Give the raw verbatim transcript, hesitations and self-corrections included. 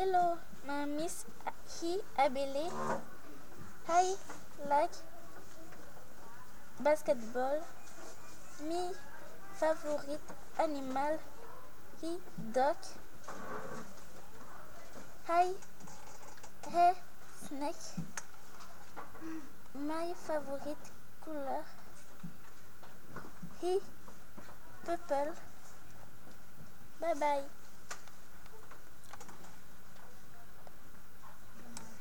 Hello, my Miss he Abele. I like basketball. My favorite animal is dog. I a snake. My favorite color is purple. Bye bye.